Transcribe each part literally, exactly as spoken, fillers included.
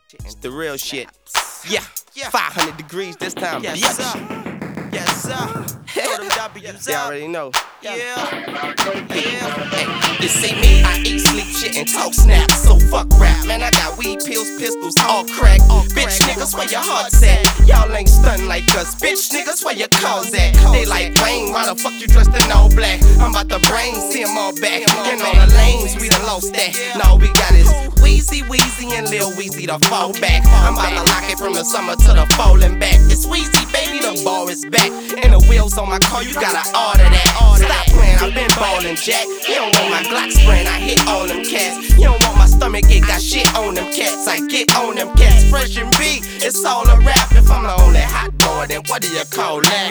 It's the real shit. Yeah, five hundred degrees this time. Yes, Yes, sir. Yes, sir. Throw them W's you up. already know. Yeah. Yeah. Hey, you see me, I eat, sleep, shit, and talk snap. So fuck rap, man. I got weed, pills, pistols, all crack. Bitch niggas, where your heart's at? Y'all ain't stunned like us. Bitch niggas, where your cars at? They like Wayne, why the fuck you dressed in all black? I'm about to brain, see 'em all back. In all the lanes, we done lost that. Now we got is Weezy, Weezy, and Lil Weezy to fall back. I'm about to lock it from the summer to the fall and back. It's Weezy, baby, the ball is back. And the wheels on my car, you gotta order that. Stop playing, I've been ballin', Jack. You don't want my Glock spraying, I hit all them cats. You don't want my stomach, it got shit on them cats. I get on them cats, fresh and beat. It's all a rap. If I'm the only hot boy, then what do you call that?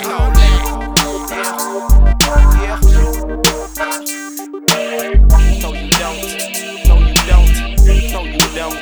Yeah. No, you don't. No, you don't. No, you don't.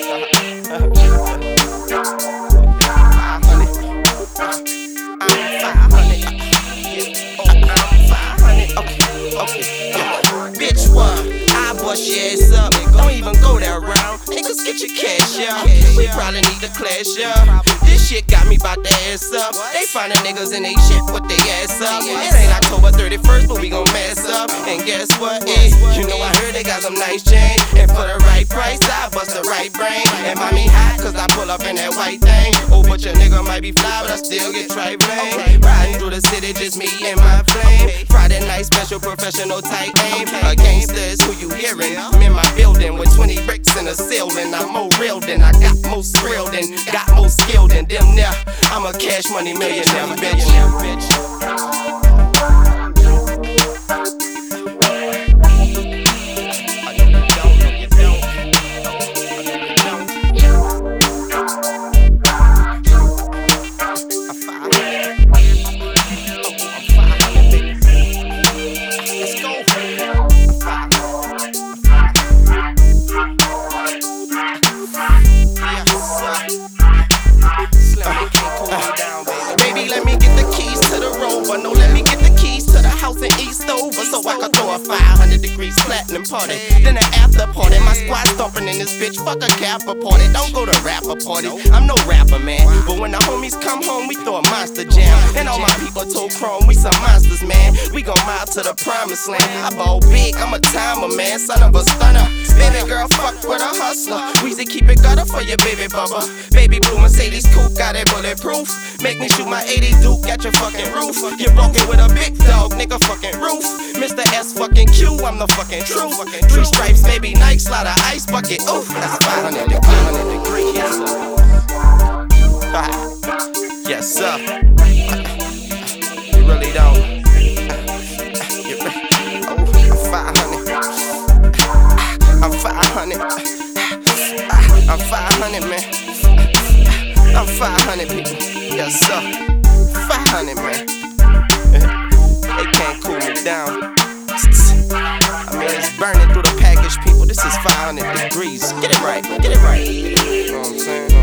five hundred. I'm five hundred. Oh, I'm five hundred. Okay, okay. Bitch, what? I bust your ass up. Don't even go that round. Niggas get your cash out. We probably need to clash up. This shit got me bout to ass up. They findin' niggas in they shit with they ass up. It ain't October thirty-first, but we gon' mess up. And guess what? Eh, you know I heard they got some nice chain. And for the right price, I bust the right brain. And mommy hot, cause I pull up in that white thing. Oh, but your nigga might be fly, but I still get trifling. Riding through the city, just me and my flame. Friday night special, professional tight aim. A gangster is who you hearin'. I'm in my building with twenty bricks in the ceiling. I'm more real than I got more skrill than got more skill than them now. I'm a cash money millionaire, bitch. Baby, let me get the keys to the Rover. No, let me get the keys to the house in Eastover, so I can throw a five hundred degrees platinum party. Then an after party, my squad stomping in this bitch. Fuck a capper party, don't go to rapper party. I'm no rapper, man, but when the homies come home, we throw a monster jam. And all my people told Chrome, we some monsters, man. We gon' mob to the promised land. I ball big, I'm a timer, man, son of a stunner. Baby girl, fuck with a hustler. Weezy, keep it gutter for your baby bubba. Baby blue Mercedes coupe, got it bulletproof. Make me shoot my eighty Duke at your fucking roof. You broke it with a big dog, nigga, fucking roof. Mister S fucking Q, I'm the fucking truth. Three stripes, baby, Nike, slide a ice bucket. Oof, that's five hundred degrees. Yes, sir. Ah, yes, sir. You really don't. You really, oh, five hundred. I'm five hundred. I'm five hundred, man. I'm five hundred people. Yes, sir. five hundred, man. They can't cool me down. I mean, it's burning through the package, people. This is five hundred degrees. Get it right, get it right. You know what I'm saying?